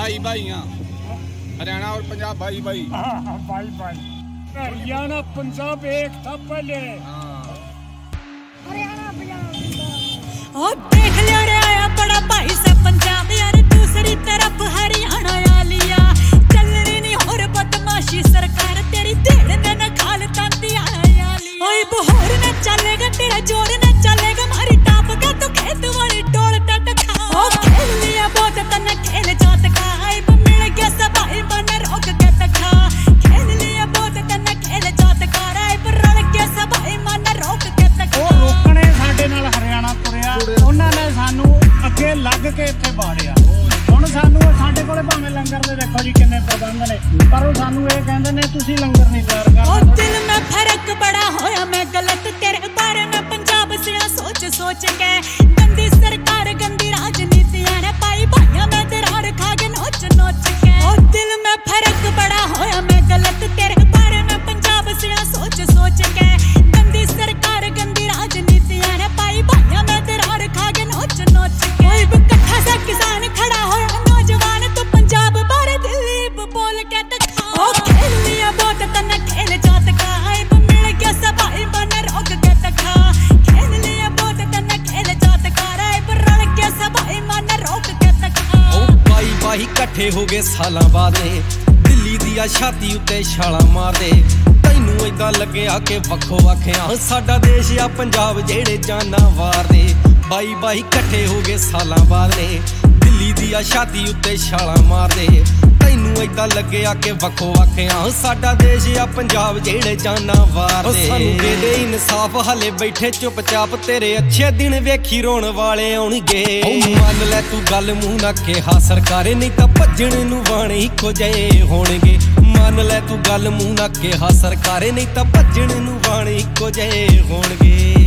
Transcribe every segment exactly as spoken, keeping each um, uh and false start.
भाई भाई हाँ हरियाणा और पंजाब भाई भाई हाँ हाँ भाई भाई हरियाणा पंजाब एक था पहले हरियाणा पंजाब ओ देख लिया रे आया बड़ा भाई सा पंजाब यार दूसरी तरफ हरियाणा आ लिया चलनी नहीं और बदमाशी सरकार तेरी देड़ ने न खाल तांती आया लिया ओए बहोर न चलेगा तेरा जोर न चलेगा मारी टाप का तो खेत वाली टोल टटका ओ खेल लिया बहुत तना खेल जात का आई मिल गया सब भाई मन रोक के टका खेल लिया बहुत तना खेल जात का आई रल के सब भाई मन रोक के टका ਉਹ ਲੋਕਾਂ ਨੇ ਸਾਡੇ ਨਾਲ ਹਰਿਆਣਾ ਤੁਰਿਆ ਉਹਨਾਂ ਨੇ ਸਾਨੂੰ ਅੱਗੇ ਲੱਗ ਕੇ ਇੱਥੇ ਬਾੜਿਆ ਹੁਣ ਸਾਨੂੰ ਸਾਡੇ ਕੋਲੇ ਭਾਵੇਂ ਲੰਗਰ ਦੇ ਦੇਖੋ ਜੀ ਕਿੰਨੇ ਪ੍ਰਬੰਧ ਨੇ ਪਰ ਉਹ ਸਾਨੂੰ ਇਹ ਕਹਿੰਦੇ ਨੇ ਤੁਸੀਂ ਲੰਗਰ ਨਹੀਂ ਤਿਆਰ ओ ਕਰਦੇ दिल में फर्क बड़ा होया मैं गलत तेरे बारे में पंजाब से सोच सोच के गंदी सरकार गंदी राजनीतियां ने पाई भाइयां में दरार खा के नोच नोच के ओ दिल में फर्क बड़ा होया मैं गलत तेरे बारे में पंजाब से सोच सोच के गंदी सरकार गंदी राजनीतियां ने पाई भाइयां में दरार खा के नोच नोच के ओए इकट्ठा सा किसान खड़ा होया नौजवान तो पंजाब बारे दिलीप बोल के दिखा ओ खेल लिया बहुत तना खेल जात का आई मिल गया सब भाई मन रोक के दिखा खेल लिया बहुत तना खेल जात का आई रल गया सब भाई मन रोक के दिखा ਉਹ ਬਾਈ ਬਾਈ ਇਕੱਠੇ ਹੋ ਗਏ ਸਾਲਾਂ ਬਾਅਦ ਨੇ ਦਿੱਲੀ ਦੀ ਆ ਛਾਤੀ ਉੱਤੇ ਛਾਲਾਂ ਮਾਰਦੇ ਤੈਨੂੰ ਏਦਾਂ ਲੱਗਿਆ ਕਿ ਵੱਖੋ ਵੱਖਿਆ ਸਾਡਾ ਦੇਸ਼ ਆ ਪੰਜਾਬ ਜਿਹੜੇ ਜਾਨਾਂ ਵਾਰਦੇ ਬਾਈ ਬਾਈ ਇਕੱਠੇ ਹੋ ਗਏ ਸਾਲਾਂ ਬਾਅਦ ਨੇ ਦਿੱਲੀ ਦੀ ਆ ਛਾਤੀ ਉੱਤੇ ਛਾਲਾਂ ਮਾਰਦੇ ਤੈਨੂੰ ਏਦਾਂ ਲੱਗਿਆ ਕਿ ਵੱਖੋ ਵੱਖਿਆ ਸਾਡਾ ਦੇਸ਼ ਆ ਪੰਜਾਬ ਜਿਹੜੇ ਜਾਨਾਂ ਵਾਰਦੇ ਸਾਨੂੰ ਦੇ ਦੇ ਇਨਸਾਫ ਹਲੇ ਬੈਠੇ ਚੁੱਪਚਾਪ ਤੇਰੇ ਅੱਛੇ ਦਿਨ ਵੇਖੀ ਰੋਣ ਵਾਲੇ ਆਉਣਗੇ ਮੰਨ ਲੈ ਤੂੰ ਗੱਲ ਮੂੰਹ ਨਾ ਕਿਹਾ ਸਰਕਾਰੇ ਨਹੀਂ ਤਾਂ ਭੱਜਣ ਨੂੰ ਵਾਣੇ ਇੱਕੋ ਜਿਹੇ ਹੋਣਗੇ ਮੰਨ ਲੈ ਤੂੰ ਗੱਲ ਮੂੰਹ ਨਾ ਕਿਹਾ ਸਰਕਾਰੇ ਨਹੀਂ ਤਾਂ ਭੱਜਣ ਨੂੰ ਵਾਣੇ ਇੱਕੋ ਜਿਹੇ ਹੋਣਗੇ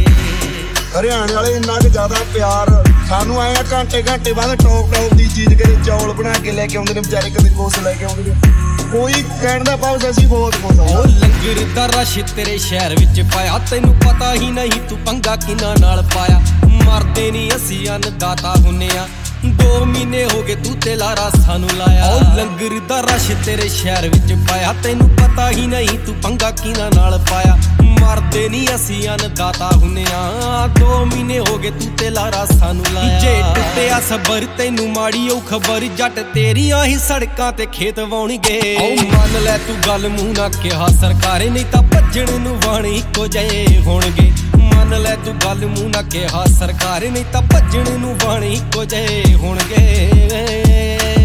ਹਰਿਆਣੇ ਵਾਲੇ ਇੰਨਾ ਕੁ ਜ਼ਿਆਦਾ ਪਿਆਰ ਸਾਨੂੰ ਆਏ ਆ ਘੰਟੇ ਘੰਟੇ ਬਾਅਦ ਟੌਪ ਟੌਪ ਦੀ ਚੀਜ਼ ਕਰੇ ਚੌਲ ਬਣਾ ਕੇ ਲੈ ਕੇ ਆਉਂਦੇ ਨੇ ਵਿਚਾਰੇ ਕਦੇ ਗੋਸ ਲੈ ਕੇ ਆਉਂਦੇ ਨੇ ਕੋਈ ਕਹਿਣ ਦਾ ਭਾਵ ਅਸੀਂ ਬਹੁਤ ਕੁਝ ਉਹ ਲੰਗਰ ਦਾ ਰਸ਼ ਤੇਰੇ ਸ਼ਹਿਰ ਵਿੱਚ ਪਾਇਆ ਤੈਨੂੰ ਪਤਾ ਹੀ ਨਹੀਂ ਤੂੰ ਪੰਗਾ ਕਿਨਾਂ ਨਾਲ ਪਾਇਆ ਮਰਦੇ ਨਹੀਂ ਅਸੀਂ ਅੰਨਦਾਤਾ ਹੁੰਨੇ ਆ ਦੋ ਮਹੀਨੇ ਹੋ ਗਏ ਤੂੰ ਤੇ ਲਾਰਾ ਸਾਨੂੰ ਲਾਇਆ ਉਹ ਲੰਗਰ ਦਾ ਰਸ਼ ਤੇਰੇ ਸ਼ਹਿਰ ਵਿੱਚ ਪਾਇਆ ਤੈਨੂੰ ਪਤਾ ਹੀ ਨਹੀਂ ਤੂੰ ਪੰਗਾ ਕਿਨਾਂ ਨਾਲ ਪਾਇਆ ਮਰਦੇ ਨਹੀਂ ਅਸੀਂ ਅੰਨਦਾਤਾ ਹੁੰਨੇ ਆ ਦੋ ਮਹੀਨੇ ਹੋ ਗਏ ਤੂੰ ਤੇ ਲਾਰਾ ਸਾਨੂੰ ਲਾਇਆ ਜੇ ਟੁੱਟਿਆ ਸਬਰ ਤੈਨੂੰ ਮਾੜੀ ਉਹ ਖਬਰ ਜੱਟ ਤੇਰੀਆਂ ਹੀ ਸੜਕਾਂ ਤੇ ਖੇਤ ਵਾਉਣਗੇ ਉਹ ਮੰਨ ਲੈ ਤੂੰ ਗੱਲ ਮੂੰਹ ਨਾ ਕਿਹਾ ਸਰਕਾਰੇ ਨਹੀਂ ਤਾਂ ਭੱਜਣ ਨੂੰ ਵਾਣੇ ਇੱਕੋ ਜਿਹੇ ਹੋਣਗੇ ਮੰਨ ਲੈ ਤੂੰ ਗੱਲ ਮੂੰਹ ਨਾ ਕਿਹਾ ਸਰਕਾਰੇ ਨਹੀਂ ਤਾਂ ਭੱਜਣ ਨੂੰ ਵਾਣੇ ਇੱਕੋ ਜਿਹੇ ਹੋਣਗੇ